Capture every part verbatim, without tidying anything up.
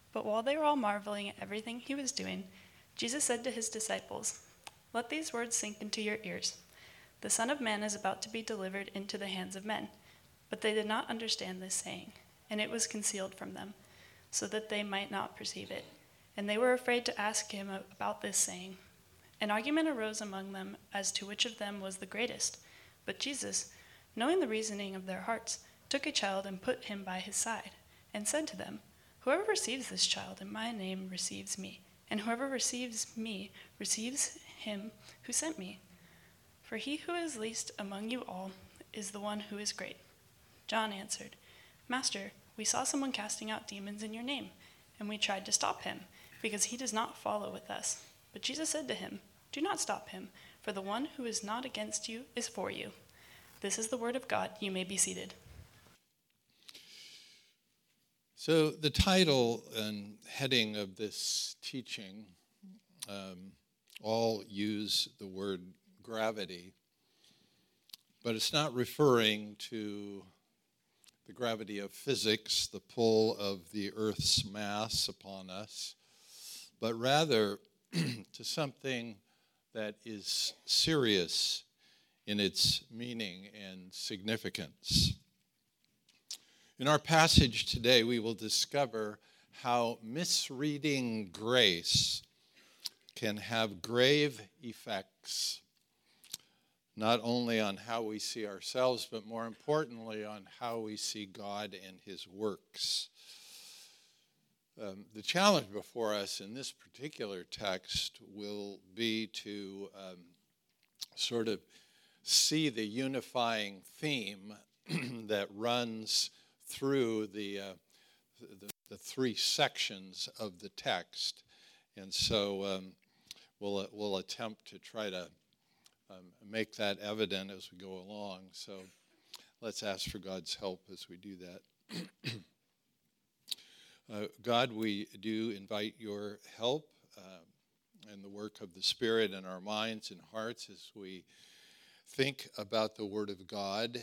But while they were all marveling at everything he was doing, Jesus said to his disciples, "Let these words sink into your ears. The Son of Man is about to be delivered into the hands of men." But they did not understand this saying, and it was concealed from them, so that they might not perceive it. And they were afraid to ask him about this saying. An argument arose among them as to which of them was the greatest. But Jesus, knowing the reasoning of their hearts, took a child and put him by his side, and said to them, "Whoever receives this child in my name receives me, and whoever receives me receives him who sent me. For he who is least among you all is the one who is great." John answered, "Master, we saw someone casting out demons in your name, and we tried to stop him, because he does not follow with us." But Jesus said to him, "Do not stop him, for the one who is not against you is for you." This is the word of God. You may be seated. So the title and heading of this teaching um, all use the word gravity, but it's not referring to the gravity of physics, the pull of the Earth's mass upon us, but rather to something that is serious in its meaning and significance. In our passage today, we will discover how misreading grace can have grave effects, not only on how we see ourselves, but more importantly, on how we see God and his works. Um, the challenge before us in this particular text will be to um, sort of see the unifying theme that runs through the, uh, the the three sections of the text, and so um, we'll we'll attempt to try to um, make that evident as we go along. So let's ask for God's help as we do that. uh, God, we do invite your help uh, and the work of the Spirit in our minds and hearts as we think about the Word of God.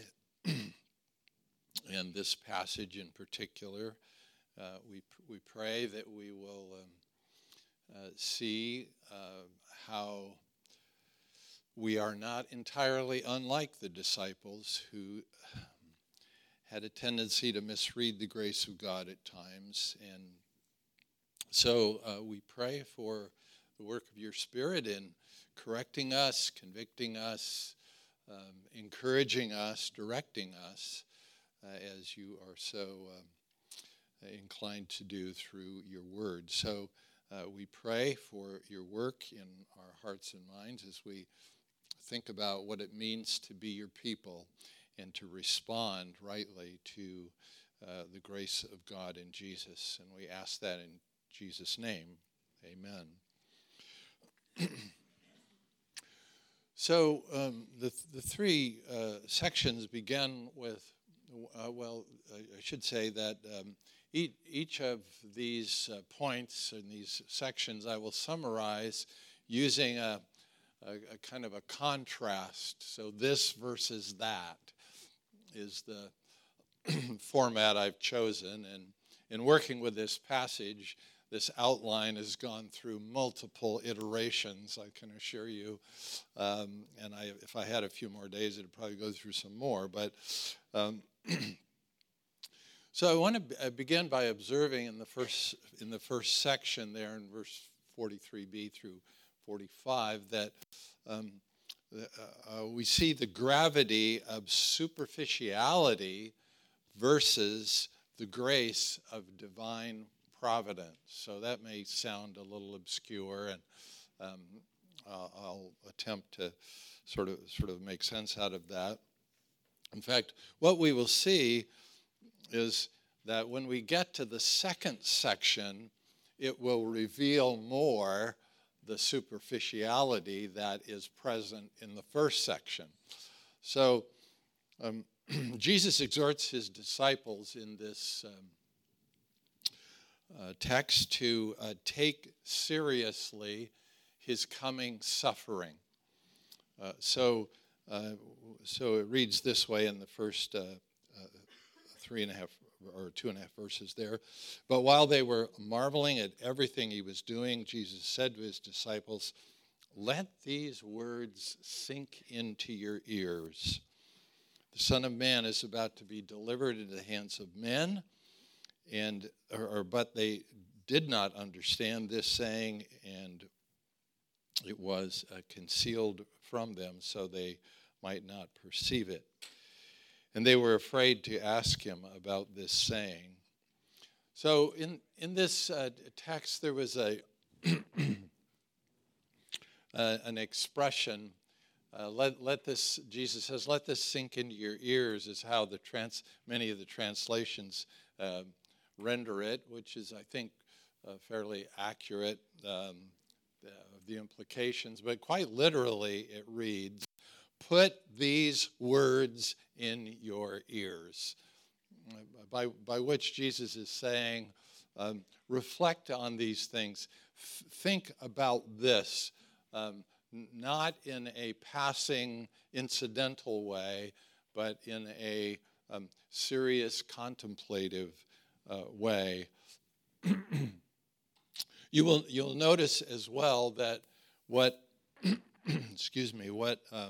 And this passage in particular, uh, we we pray that we will um, uh, see uh, how we are not entirely unlike the disciples who had a tendency to misread the grace of God at times. And so uh, we pray for the work of your Spirit in correcting us, convicting us, um, encouraging us, directing us, Uh, as you are so um, inclined to do through your word. So uh, we pray for your work in our hearts and minds as we think about what it means to be your people and to respond rightly to uh, the grace of God in Jesus. And we ask that in Jesus' name. Amen. So um, the, the three uh, sections begin with Uh, well, I should say that um, each, each of these uh, points in these sections I will summarize using a, a, a kind of a contrast. So this versus that is the format I've chosen. And in working with this passage, this outline has gone through multiple iterations, I can assure you. Um, and I, if I had a few more days, it would probably go through some more. But um, so I want to begin by observing in the first in the first section there in verse forty-three b through forty-five that um, uh, we see the gravity of superficiality versus the grace of divine providence. So that may sound a little obscure, and um, uh, I'll attempt to sort of sort of make sense out of that. In fact, what we will see is that when we get to the second section, it will reveal more the superficiality that is present in the first section. So um, Jesus exhorts his disciples in this um, uh, text to uh, take seriously his coming suffering. Uh, so Uh, so it reads this way in the first uh, uh, three and a half or two and a half verses there. But while they were marveling at everything he was doing, Jesus said to his disciples, "Let these words sink into your ears. The Son of Man is about to be delivered into the hands of men," and or, or but they did not understand this saying, and it was uh, concealed from them so they might not perceive it. And they were afraid to ask him about this saying. So in, in this uh, text, there was a uh, an expression, uh, let, let this, Jesus says, let this sink into your ears, is how the trans, many of the translations uh, render it, which is, I think, uh, fairly accurate um, uh, of the implications. But quite literally, it reads, "Put these words in your ears," by, by which Jesus is saying, um, reflect on these things. F- think about this, um, n- not in a passing, incidental way, but in a um, serious, contemplative uh, way. you will you'll notice as well that what excuse me what um,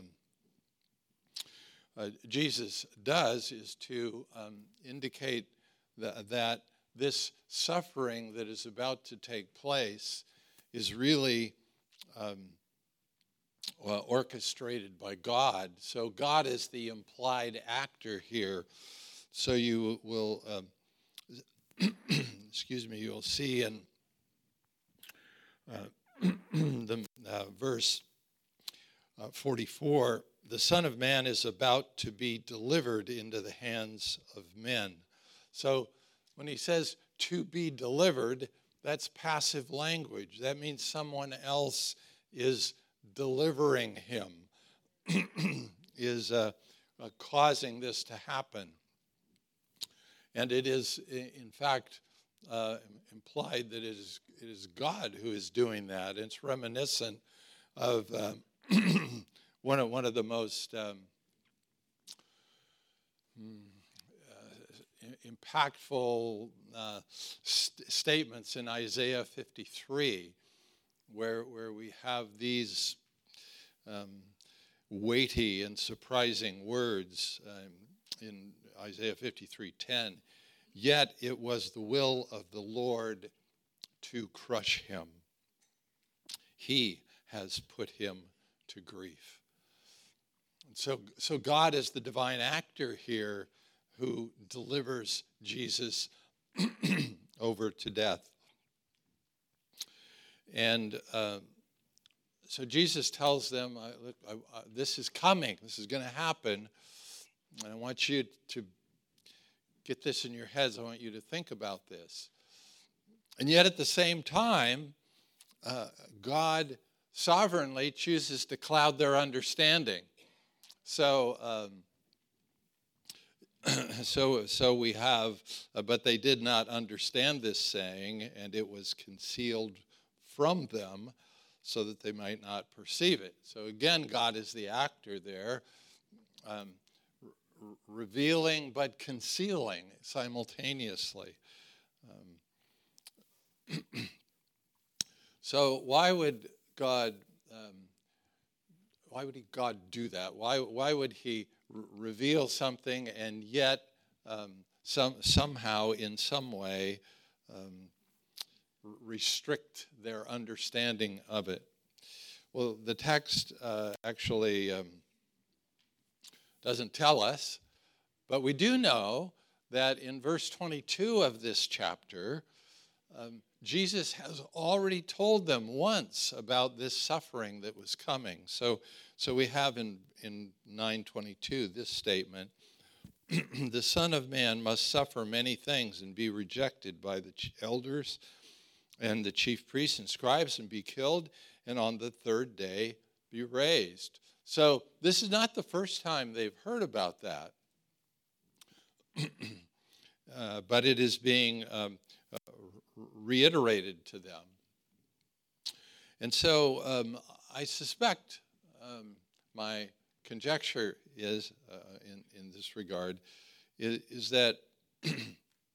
Uh, Jesus does is to um, indicate that, that this suffering that is about to take place is really um, well, orchestrated by God. So God is the implied actor here. So you will, um, excuse me, you'll see in uh, the uh, verse uh, forty-four, "The Son of Man is about to be delivered into the hands of men." So when he says to be delivered, that's passive language. That means someone else is delivering him, is uh, uh, causing this to happen. And it is, in fact, uh, implied that it is, it is God who is doing that. It's reminiscent of um, one of one of the most um, uh, impactful uh, st- statements in Isaiah fifty-three, where where we have these um, weighty and surprising words um, in Isaiah fifty-three ten. "Yet it was the will of the Lord to crush him. He has put him to grief." And so, so God is the divine actor here who delivers Jesus over to death. And uh, so Jesus tells them, I, look, I, I, this is coming, this is going to happen, and I want you to get this in your heads, I want you to think about this. And yet at the same time, uh, God sovereignly chooses to cloud their understanding. So, um, so, so we have, uh, but they did not understand this saying, and it was concealed from them so that they might not perceive it. So again, God is the actor there, um, r- revealing but concealing simultaneously. Um, so why would God? Um, Why would he, God do that? Why, why would he r- reveal something and yet um, some, somehow, in some way, um, r- restrict their understanding of it? Well, the text uh, actually um, doesn't tell us, but we do know that in verse twenty-two of this chapter, um, Jesus has already told them once about this suffering that was coming. So, so we have in, in nine twenty-two this statement, "The Son of Man must suffer many things and be rejected by the elders and the chief priests and scribes and be killed, and on the third day be raised." So this is not the first time they've heard about that, uh, but it is being um, uh, reiterated to them. And so um, I suspect, um, my conjecture is, uh, in, in this regard, is, is that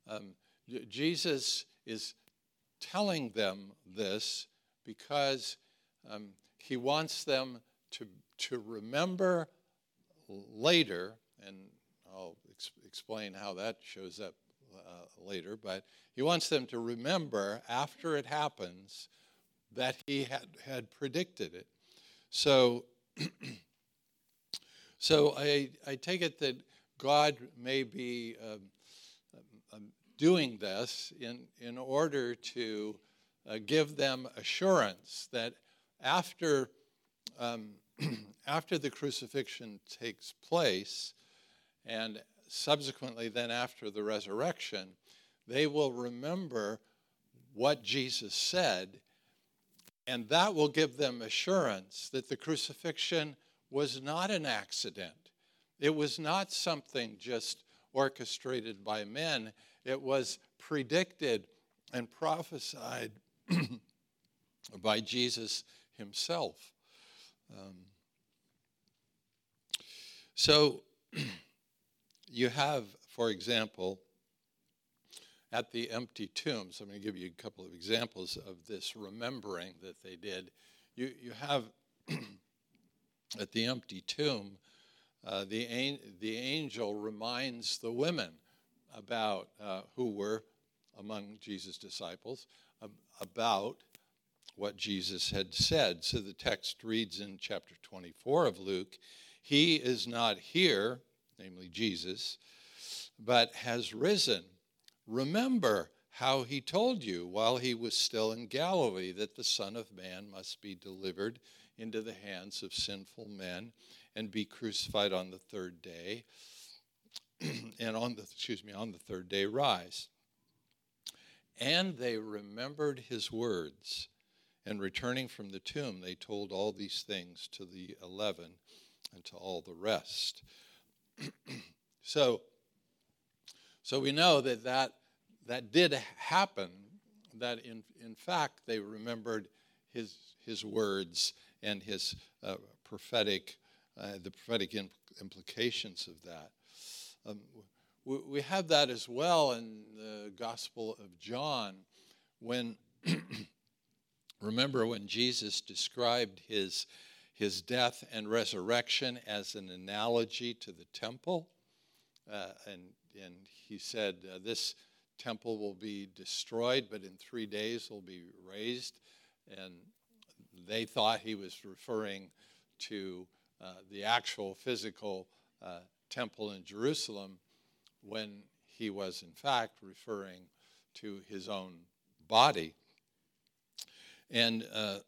Um, Jesus is telling them this because um, he wants them to, to remember later, and I'll ex- explain how that shows up uh, later, but he wants them to remember after it happens that he had, had predicted it. So, so I, I take it that God may be um, um, doing this in, in order to uh, give them assurance that after, um, after the crucifixion takes place, and subsequently then after the resurrection, they will remember what Jesus said, and that will give them assurance that the crucifixion was not an accident. It was not something just orchestrated by men. It was predicted and prophesied by Jesus himself. Um, so you have, for example, at the empty tombs, I'm going to give you a couple of examples of this remembering that they did. You, you have at the empty tomb, uh, the, the angel reminds the women about uh, who were among Jesus' disciples, ab- about what Jesus had said. So the text reads in chapter twenty-four of Luke, "He is not here," namely Jesus, "but has risen. Remember how he told you while he was still in Galilee that the Son of Man must be delivered into the hands of sinful men and be crucified on the third day, and on the, excuse me, on the third day rise." And they remembered his words, and returning from the tomb, they told all these things to the eleven and to all the rest. so, so we know that that, that did happen, that in, in fact they remembered his, his words and his uh, prophetic, uh, the prophetic imp- implications of that. Um, we, we have that as well in the Gospel of John, when, remember when Jesus described his, his death and resurrection as an analogy to the temple, uh, and, and he said, uh, this temple will be destroyed, but in three days will be raised, and they thought he was referring to uh, the actual physical uh, temple in Jerusalem, when he was in fact referring to his own body. And uh,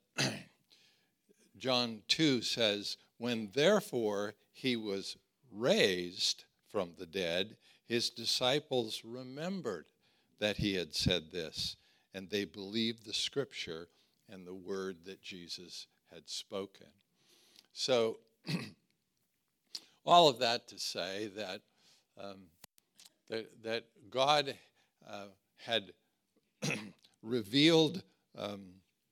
John two says, "When therefore he was raised from the dead, his disciples remembered that he had said this, and they believed the scripture and the word that Jesus had spoken." So all of that to say that um, that, that God uh, had revealed um,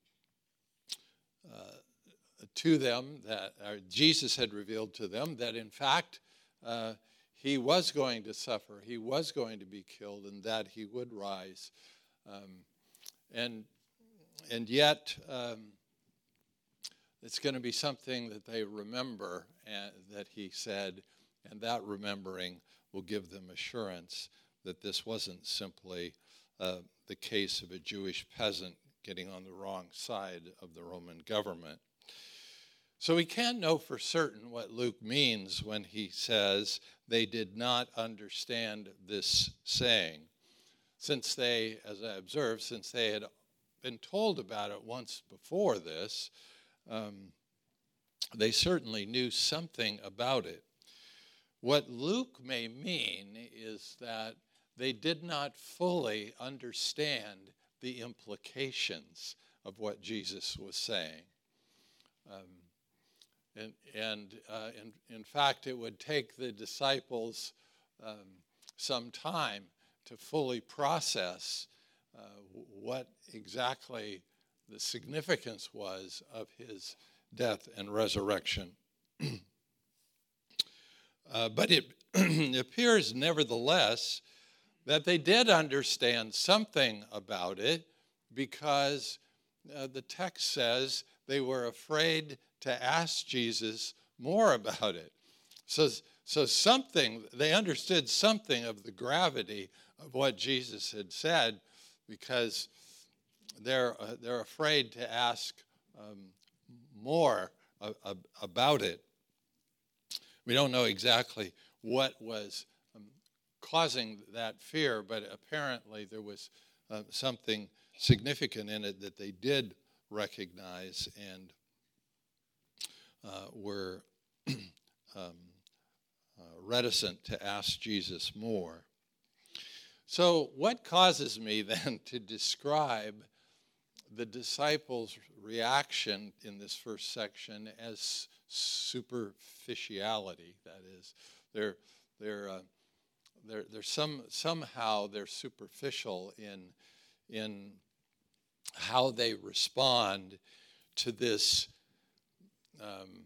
uh, to them, that or Jesus had revealed to them that in fact uh, he was going to suffer, he was going to be killed, and that he would rise. Um, and and yet um, it's going to be something that they remember, and that he said, and that remembering will give them assurance that this wasn't simply uh, the case of a Jewish peasant getting on the wrong side of the Roman government. So we can't know for certain what Luke means when he says they did not understand this saying, since they, as I observed, since they had been told about it once before this, um, they certainly knew something about it. What Luke may mean is that they did not fully understand the implications of what Jesus was saying. Um, and and uh, in, in fact, it would take the disciples um, some time to fully process uh, what exactly the significance was of his death and resurrection. Uh, but it appears, nevertheless, that they did understand something about it, because uh, the text says they were afraid to ask Jesus more about it. So, so something, they understood something of the gravity of what Jesus had said, because they're, uh, they're afraid to ask um, more uh, uh, about it. We don't know exactly what was um, causing that fear, but apparently there was uh, something significant in it that they did recognize and uh, were um, uh, reticent to ask Jesus more. So what causes me then to describe the disciples' reaction in this first section as superficiality? That is, they're they're uh, they're, they're some somehow they're superficial in in how they respond to this um,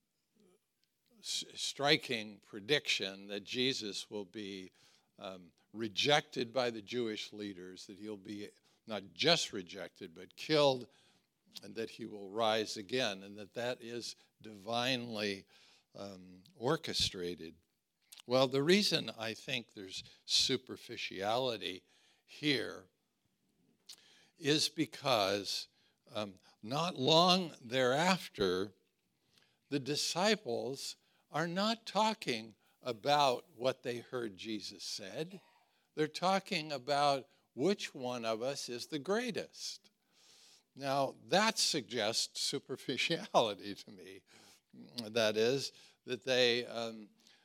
s- striking prediction that Jesus will be um, rejected by the Jewish leaders, that he'll be not just rejected, but killed, and that he will rise again, and that that is divinely um, orchestrated. Well, the reason I think there's superficiality here is because um, not long thereafter, the disciples are not talking about what they heard Jesus said. They're talking about which one of us is the greatest. Now, that suggests superficiality to me. That is, that they, um,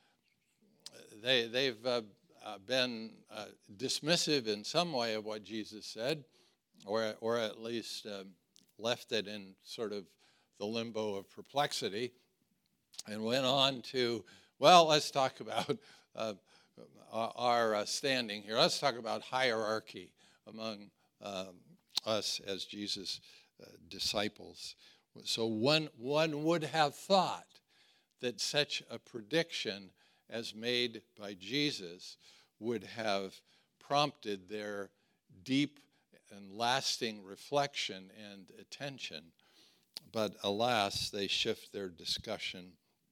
they, they've uh, uh, been uh, dismissive in some way of what Jesus said, or, or at least um, left it in sort of the limbo of perplexity, and went on to, well, let's talk about uh, our uh, standing here. Let's talk about hierarchy among um, us as Jesus' uh, disciples. So one, one would have thought that such a prediction as made by Jesus would have prompted their deep and lasting reflection and attention. But alas, they shift their discussion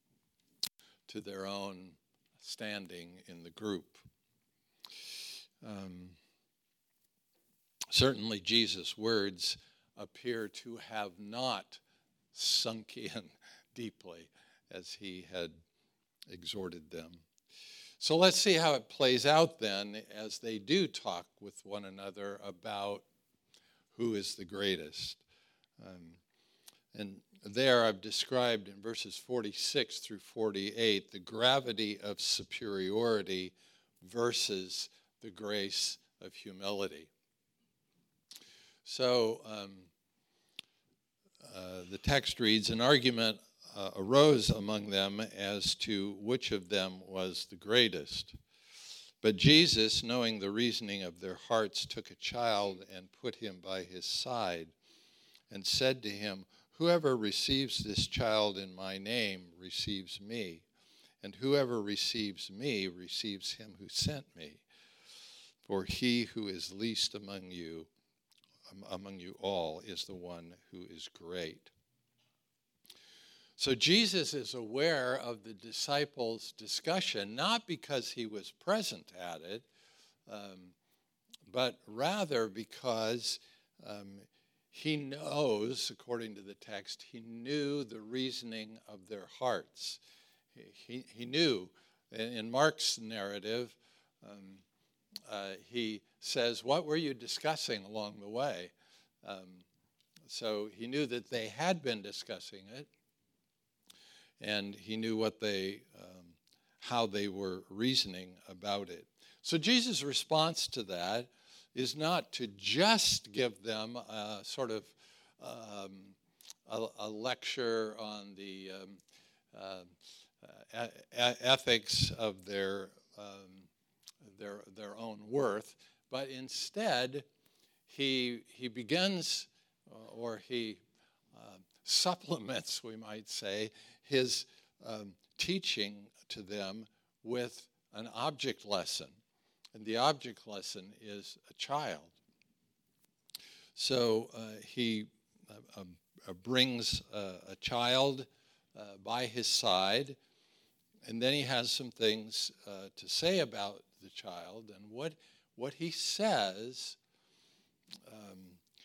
to their own standing in the group. Um, certainly Jesus' words appear to have not sunk in deeply as he had exhorted them. So let's see how it plays out then as they do talk with one another about who is the greatest. Um, and there I've described in verses forty-six through forty-eight the gravity of superiority versus the grace of humility. So um, uh, the text reads, an argument uh, arose among them as to which of them was the greatest. But Jesus, knowing the reasoning of their hearts, took a child and put him by his side and said to him, whoever receives this child in my name receives me, and whoever receives me receives him who sent me. For he who is least among you, among you all, is the one who is great. So Jesus is aware of the disciples' discussion, not because he was present at it, um, but rather because um, he knows, according to the text, he knew the reasoning of their hearts. He, he, he knew. In Mark's narrative, um, uh, he says, what were you discussing along the way? Um, so he knew that they had been discussing it, and he knew what they, um, how they were reasoning about it. So Jesus' response to that is not to just give them a sort of um, a, a lecture on the um, uh, uh, ethics of their um, their their own worth, but instead he he begins uh, or he uh, supplements, we might say, his um, teaching to them with an object lesson. and the object lesson is a child. So uh, he uh, uh, brings uh, a child uh, by his side, and then he has some things uh, to say about the child. And what what he says um,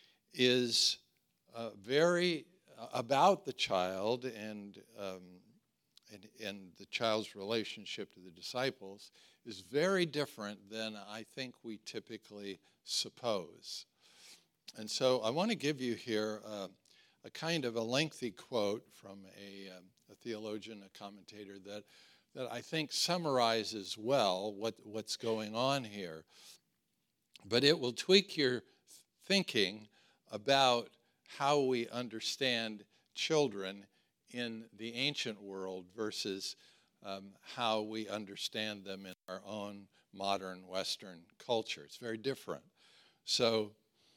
is uh, very uh, about the child and, um, and and the child's relationship to the disciples is very different than I think we typically suppose. And so I want to give you here uh, a kind of a lengthy quote from a, um, a theologian, a commentator that that I think summarizes well what, what's going on here. But it will tweak your thinking about how we understand children in the ancient world versus um, how we understand them in our own modern Western culture. It's very different. So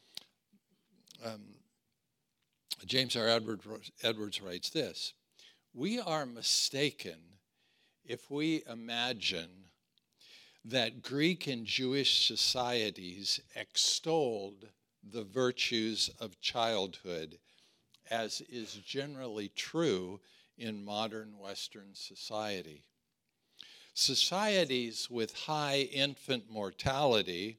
um, James R. Edwards, Edwards writes this: "We are mistaken if we imagine that Greek and Jewish societies extolled the virtues of childhood, as is generally true in modern Western society. Societies with high infant mortality,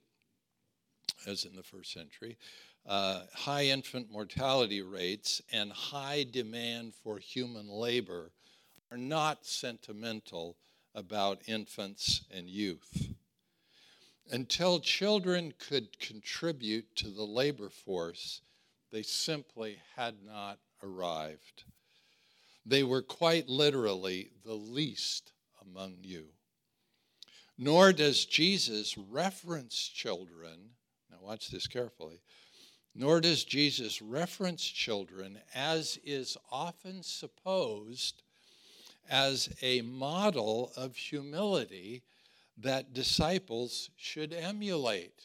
as in the first century, uh, high infant mortality rates and high demand for human labor are not sentimental about infants and youth. Until children could contribute to the labor force, they simply had not arrived. They were quite literally the least among you. Nor does Jesus reference children, now watch this carefully, nor does Jesus reference children, as is often supposed, as a model of humility that disciples should emulate.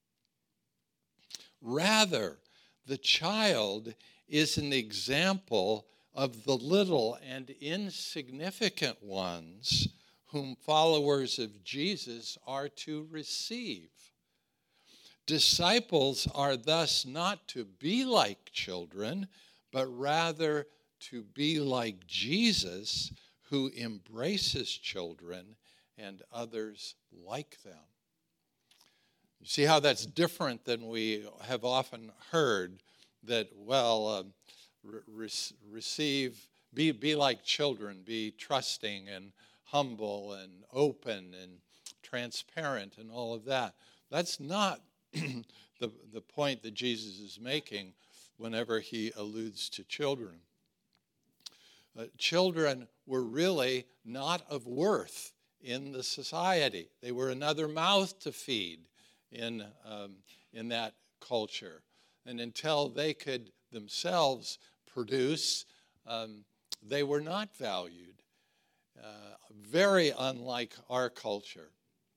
Rather, the child is an example of the little and insignificant ones whom followers of Jesus are to receive. Disciples are thus not to be like children, but rather to be like Jesus, who embraces children and others like them." You see how that's different than we have often heard, that, well, uh, re- receive, be, be like children, be trusting and humble and open and transparent and all of that. That's not the, the point that Jesus is making whenever he alludes to children. Uh, children were really not of worth in the society. They were another mouth to feed in, um, in that culture. And until they could themselves produce, um, they were not valued. Uh, very unlike our culture.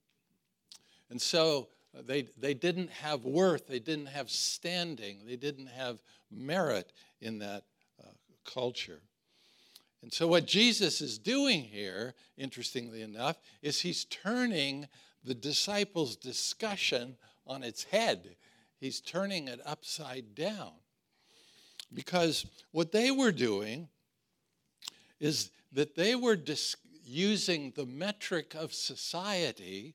And so they, they didn't have worth, they didn't have standing, they didn't have merit in that uh, culture. And so what Jesus is doing here, interestingly enough, is he's turning the disciples' discussion on its head. He's turning it upside down. Because what they were doing is that they were dis- using the metric of society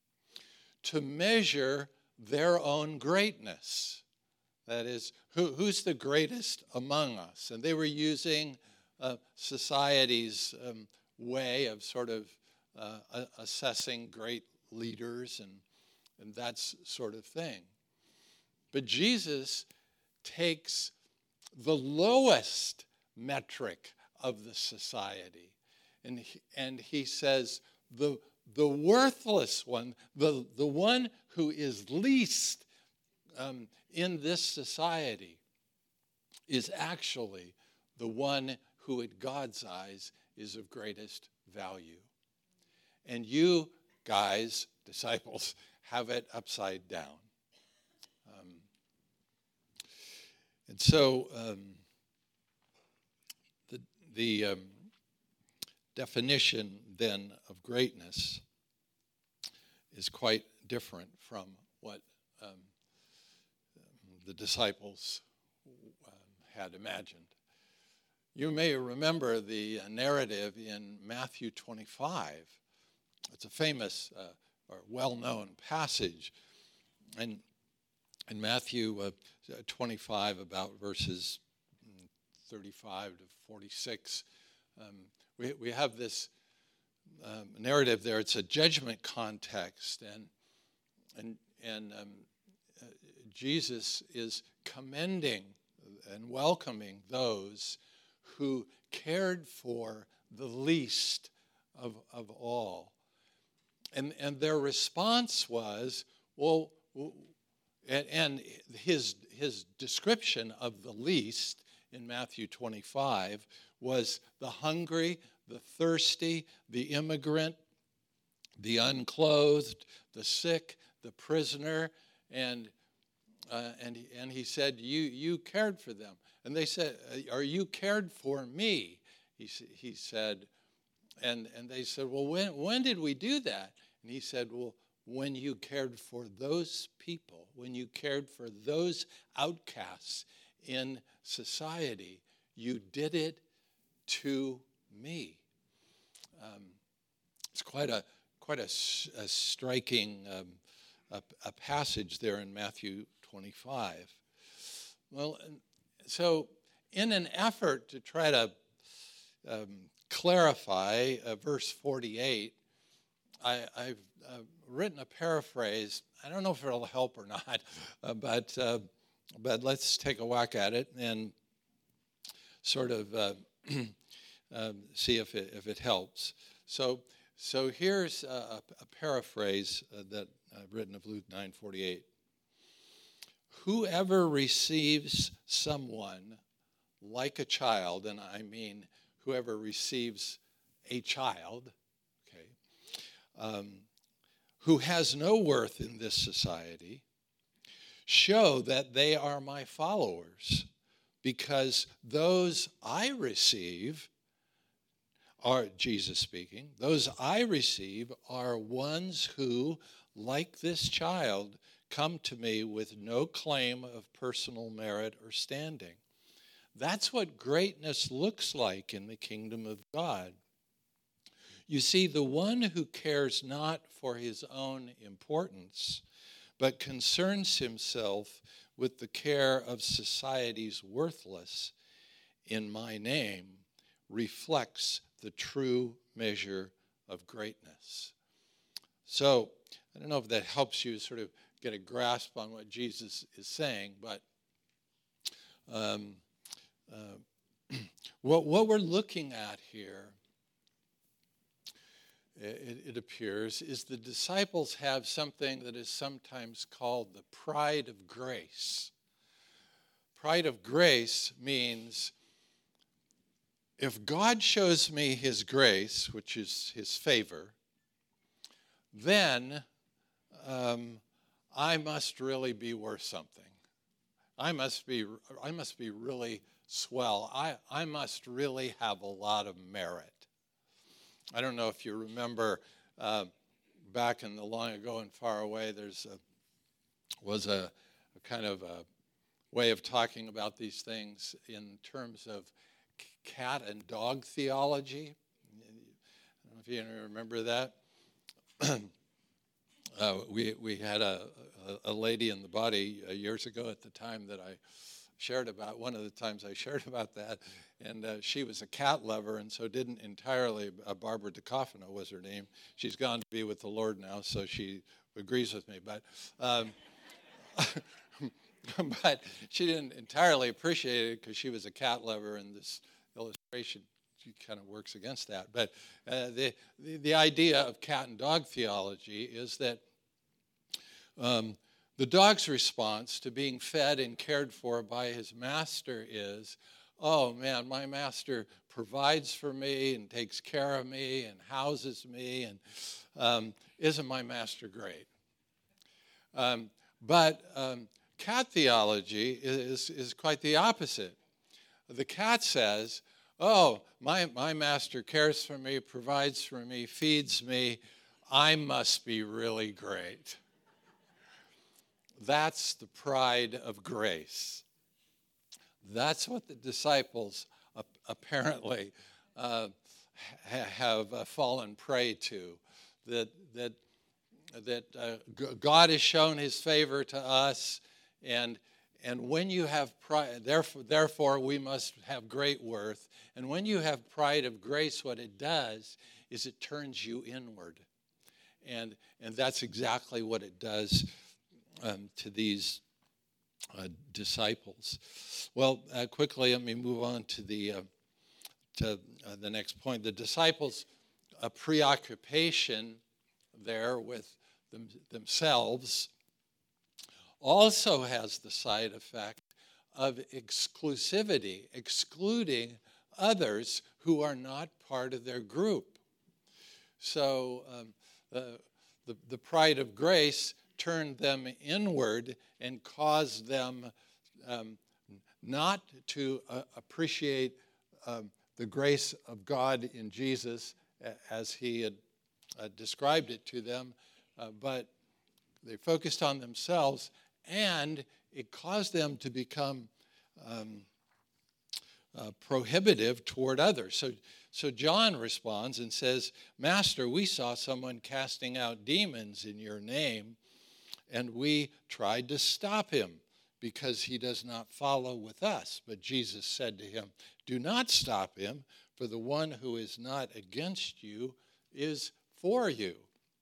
to measure their own greatness. That is, who, who's the greatest among us? And they were using Uh, society's um, way of sort of uh, assessing great leaders and, and that sort of thing. But Jesus takes the lowest metric of the society, and he, and he says the, the worthless one, the, the one who is least um, in this society is actually the one who in God's eyes is of greatest value. And you guys, disciples, have it upside down. Um, and so um, the, the um, definition then of greatness is quite different from what um, the disciples um, had imagined. You may remember the narrative in Matthew twenty-five. It's a famous uh, or well-known passage. And in Matthew uh, twenty-five, about verses thirty-five to forty-six, um, we, we have this um, narrative there. It's a judgment context, and and and um, uh, Jesus is commending and welcoming those who cared for the least of, of all. And, and their response was, well, and, and his, his description of the least in Matthew twenty-five was the hungry, the thirsty, the immigrant, the unclothed, the sick, the prisoner, and uh, and and he said, "You you cared for them." And they said, "Are you cared for me?" He he said, and and they said, "Well, when when did we do that?" And he said, "Well, when you cared for those people, when you cared for those outcasts in society, you did it to me." Um, it's quite a quite a, a striking um, a, a passage there in Matthew twenty-five. Well, so in an effort to try to um, clarify uh, verse forty-eight, I, I've uh, written a paraphrase. I don't know if it'll help or not, uh, but uh, but let's take a whack at it and sort of uh, um, see if it if it helps. So so here's a, a paraphrase uh, that I've written of Luke nine forty-eight. Whoever receives someone like a child, and I mean whoever receives a child, okay, um, who has no worth in this society, show that they are my followers, because those I receive are, Jesus speaking, those I receive are ones who, like this child, come to me with no claim of personal merit or standing. That's what greatness looks like in the kingdom of God. You see, the one who cares not for his own importance, but concerns himself with the care of society's worthless, in my name, reflects the true measure of greatness. So, I don't know if that helps you sort of get a grasp on what Jesus is saying, but um, uh, what, what we're looking at here, it, it appears, is the disciples have something that is sometimes called the pride of grace. Pride of grace means if God shows me his grace, which is his favor, then um, I must really be worth something. I must be I must be really swell. I, I must really have a lot of merit. I don't know if you remember uh, back in the long ago and far away, there's a, was a, a kind of a way of talking about these things in terms of cat and dog theology. I don't know if you remember that. Uh, we we had a, a, a lady in the body uh, years ago at the time that I shared about, one of the times I shared about that, and uh, she was a cat lover, and so didn't entirely, uh, Barbara DeCoffino was her name. She's gone to be with the Lord now, so she agrees with me, but um, but she didn't entirely appreciate it because she was a cat lover, and this illustration kind of works against that. But uh, the, the the idea of cat and dog theology is that um, the dog's response to being fed and cared for by his master is, oh man, my master provides for me and takes care of me and houses me, and um, isn't my master great? Um, but um, cat theology is, is quite the opposite. The cat says, oh, my, my master cares for me, provides for me, feeds me. I must be really great. that's the pride of grace. That's what the disciples uh, apparently uh, ha- have uh, fallen prey to. That that that uh, G- God has shown His favor to us, and and when you have pride, therefore, therefore we must have great worth. And when you have pride of grace, what it does is it turns you inward, and and that's exactly what it does um, to these uh, disciples. Well, uh, quickly, let me move on to the uh, to uh, the next point. The disciples' uh, preoccupation there with them, themselves also has the side effect of exclusivity, excluding others who are not part of their group. So um, the, the, the pride of grace turned them inward and caused them um, not to uh, appreciate um, the grace of God in Jesus as He had uh, described it to them, uh, but they focused on themselves, and it caused them to become um, uh, prohibitive toward others. So, so John responds and says, "Master, we saw someone casting out demons in your name, and we tried to stop him because he does not follow with us." But Jesus said to him, "Do not stop him, for the one who is not against you is for you."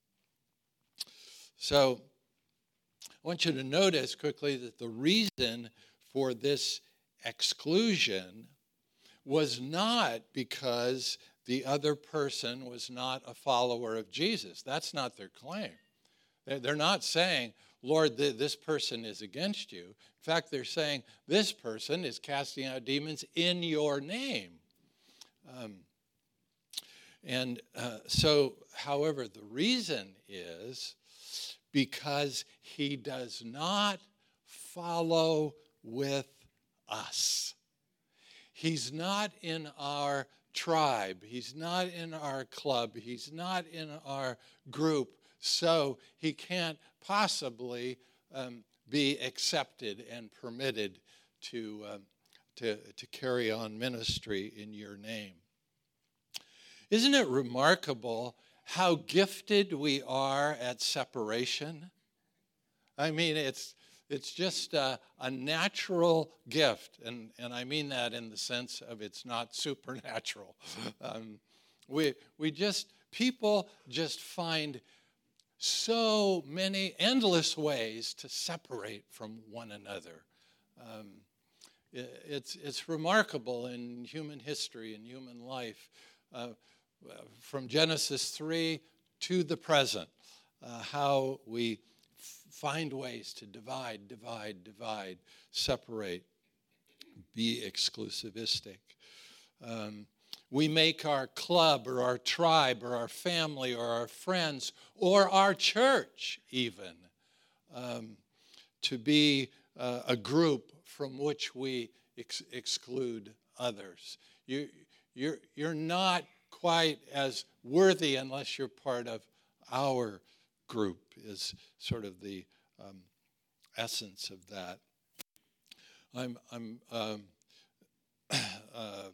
So I want you to notice quickly that the reason for this exclusion was not because the other person was not a follower of Jesus. That's not their claim. They're not saying, "Lord, this person is against you." In fact, they're saying, "This person is casting out demons in your name." Um, and uh, so, however, the reason is because he does not follow with us. He's not in our tribe. He's not in our club. He's not in our group. So he can't possibly um, be accepted and permitted to, um, to, to carry on ministry in your name. Isn't it remarkable how gifted we are at separation? I mean, it's it's just a, a natural gift, and, and I mean that in the sense of it's not supernatural. Um, we we just people just find so many endless ways to separate from one another. Um, it, it's it's remarkable in human history and human life. Uh, from Genesis three to the present, uh, how we f- find ways to divide, divide, divide, separate, be exclusivistic. Um, we make our club or our tribe or our family or our friends or our church even um, to be uh, a group from which we ex- exclude others. You, you're, you're not quite as worthy unless you're part of our group, is sort of the um, essence of that. I'm, I'm um, uh,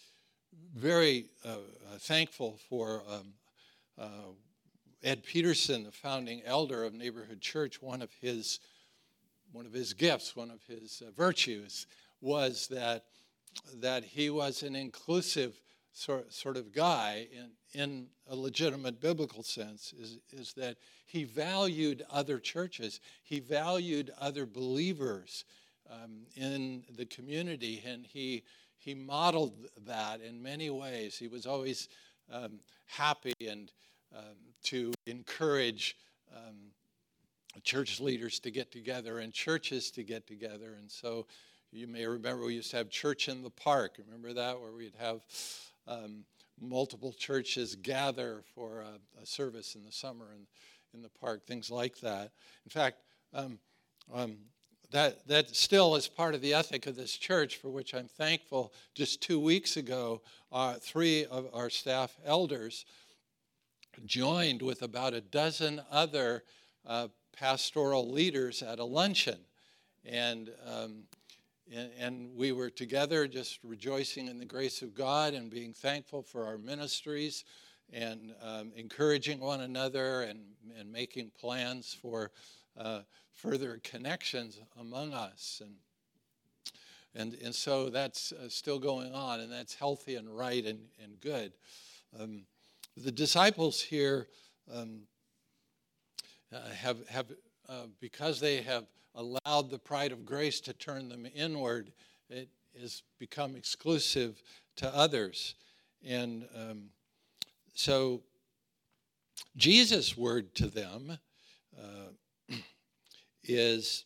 very uh, thankful for um, uh, Ed Peterson, the founding elder of Neighborhood Church. One of his, one of his gifts, one of his uh, virtues was that, that he was an inclusive Sort, sort of guy in, in a legitimate biblical sense, is, is that he valued other churches. He valued other believers um, in the community, and he he modeled that in many ways. He was always um, happy and um, to encourage um, church leaders to get together and churches to get together. And so you may remember we used to have church in the park. Remember that, where we'd have Um, multiple churches gather for a, a service in the summer and in the park, things like that. In fact, um, um, that that still is part of the ethic of this church, for which I'm thankful. Just two weeks ago, uh, three of our staff elders joined with about a dozen other uh, pastoral leaders at a luncheon. And, um, and, and we were together just rejoicing in the grace of God and being thankful for our ministries and um, encouraging one another and, and making plans for uh, further connections among us. And, and, and so that's uh, still going on, and that's healthy and right and, and good. Um, the disciples here um, uh, have, have uh, because they have allowed the pride of grace to turn them inward, it has become exclusive to others. And um, so Jesus' word to them uh, is,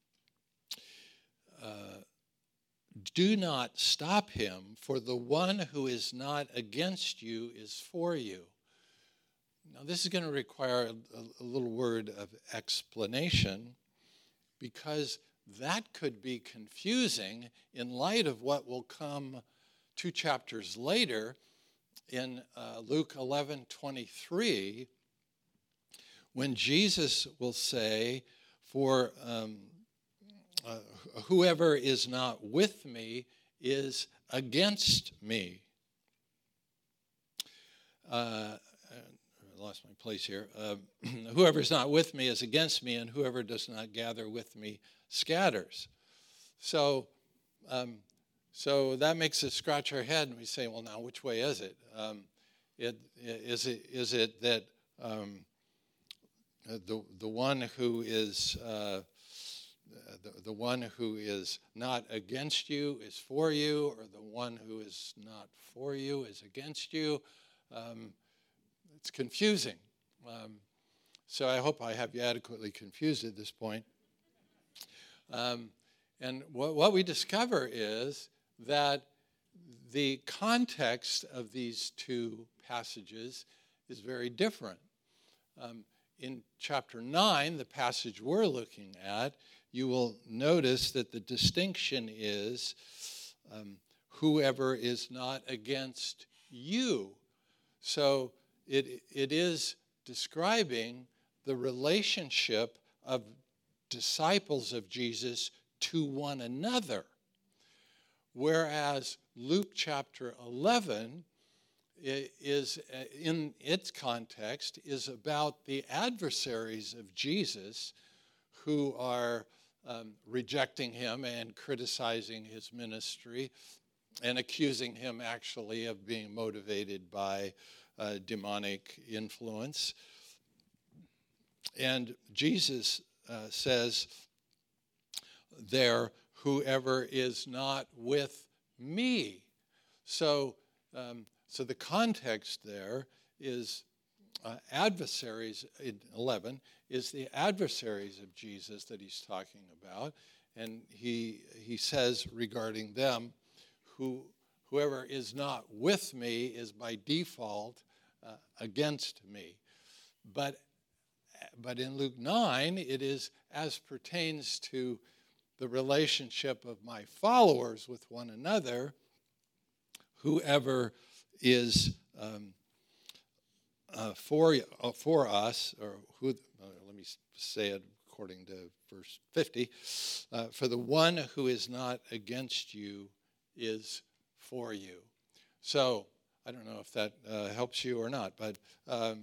uh, do not stop him, for the one who is not against you is for you. Now, this is going to require a, a little word of explanation, because that could be confusing in light of what will come two chapters later in uh, Luke eleven twenty-three, when Jesus will say, for um, uh, whoever is not with me is against me. Uh, I lost my place here. Uh, whoever is not with me is against me, and whoever does not gather with me scatters. So, um, so that makes us scratch our head, and we say, well, now which way is it? Um, it is it is it that um, the the one who is uh, the, the one who is not against you is for you, or the one who is not for you is against you? Um, It's confusing. Um, so I hope I have you adequately confused at this point. Um, and what, what we discover is that the context of these two passages is very different. Um, in chapter nine, the passage we're looking at, you will notice that the distinction is um, whoever is not against you. So It, it is describing the relationship of disciples of Jesus to one another, whereas Luke chapter eleven is, in its context, is about the adversaries of Jesus who are um, rejecting him and criticizing his ministry and accusing him actually of being motivated by Uh, demonic influence. And Jesus uh, says there, whoever is not with me. So, um, so the context there is uh, adversaries in eleven is the adversaries of Jesus that he's talking about. And he he says regarding them, who whoever is not with me is by default Uh, against me. But, but in Luke nine, it is as pertains to the relationship of my followers with one another, whoever is um, uh, for, uh, for us, or who, uh, let me say it according to verse fifty, uh, for the one who is not against you is for you. So, I don't know if that uh, helps you or not, but um,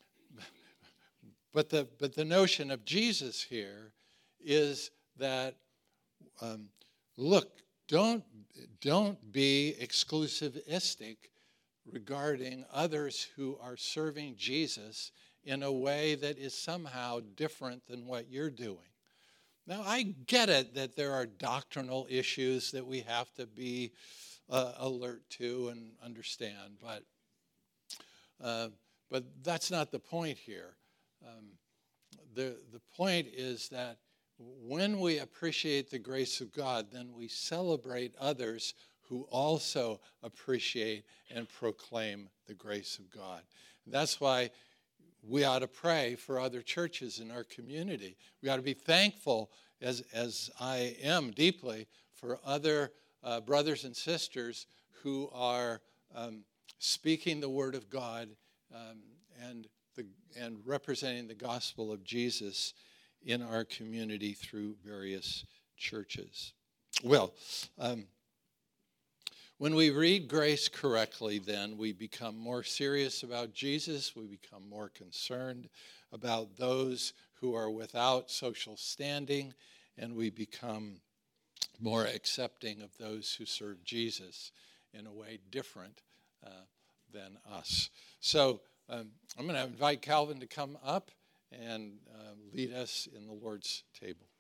but the but the notion of Jesus here is that um, look, don't don't be exclusivistic regarding others who are serving Jesus in a way that is somehow different than what you're doing. Now, I get it that there are doctrinal issues that we have to be Uh, alert to and understand, but uh, but that's not the point here. Um, the the point is that when we appreciate the grace of God, then we celebrate others who also appreciate and proclaim the grace of God. That's why we ought to pray for other churches in our community. We ought to be thankful, as as I am deeply, for other Uh, brothers and sisters who are um, speaking the word of God um, and the and representing the gospel of Jesus in our community through various churches. Well, um, when we read grace correctly, then we become more serious about Jesus. We become more concerned about those who are without social standing, and we become more accepting of those who serve Jesus in a way different uh, than us. So um, I'm going to invite Calvin to come up and uh, lead us in the Lord's table.